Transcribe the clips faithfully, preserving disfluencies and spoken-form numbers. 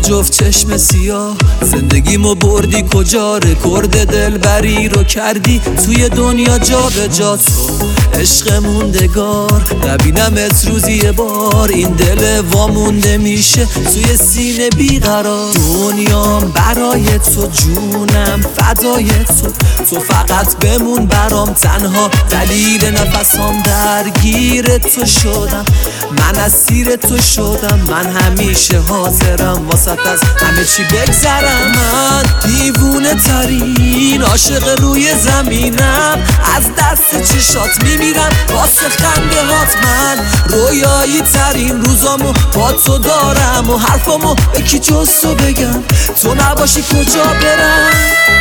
جفت چشم سیاه زندگیمو بردی کجا، رکورد دلبری رو کردی توی دنیا جا به جا. تو عشق موندگار نبینمت روزی یه بار، این دل وامونده میشه توی سینه بیقرار. دنیام برای تو، جونم فدای تو، تو فقط بمون برام تنها، دلیل نفسام درگیر تو شدم، من اسیر تو شدم، من همیشه حاضرم واسط از همه چی بگذرم. من دیوونه ترین عاشق روی زمینم، از دست چشات میمیرم واسه خنده هات. من رویایی ترین روزامو با تو دارم و حرفامو به کی جز تو بگم، تو نباشی کجا برم.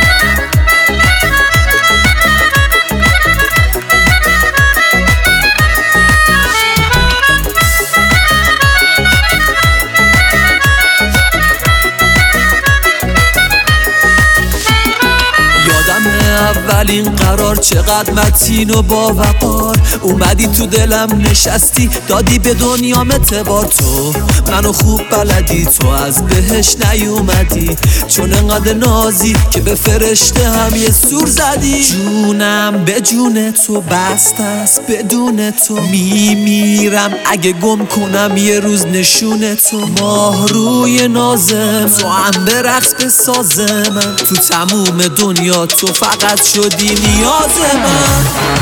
اولین قرار چقدر متین و با وقار، اومدی تو دلم نشستی دادی به دنیام اعتبار. تو منو خوب بلدی، تو از بهش نیومدی، چون انقدر نازی که به فرشته هم یه سور زدی. جونم به جون تو بست است، بدون تو میمیرم اگه گم کنم یه روز نشون تو. ماه روی نازم تو هم به رقص بسازه، من تو تموم دنیا تو فقط شدی نیاز من.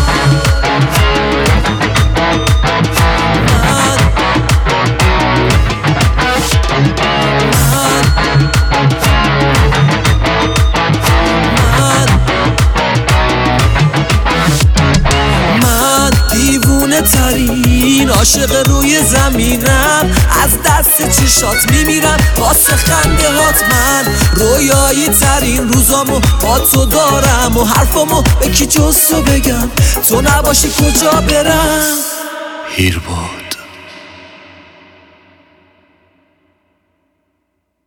من دیوونه ترین عاشق روی زمینم، از دست چشات میمیرم واسه خنده هات. من رویایی ترین روزامو با تو دارم و حرفامو به کی جز تو بگم، تو نباشی کجا برم. هیربال